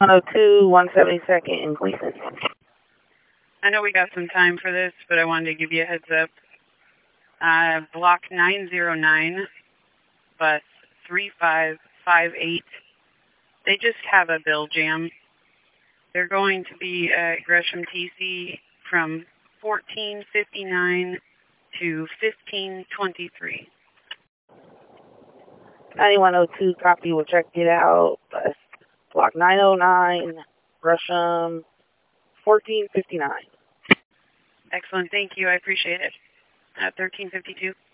102, 172nd in Gleason. I know we got some time for this, but I wanted to give you a heads up. Block 909, bus 3558. They just have a bill jam. They're going to be at Gresham TC from 14:59 to 15:23. 9102, copy. We'll check it out. Bus block 909, Gresham, 14:59. Excellent. Thank you. I appreciate it. 13:52.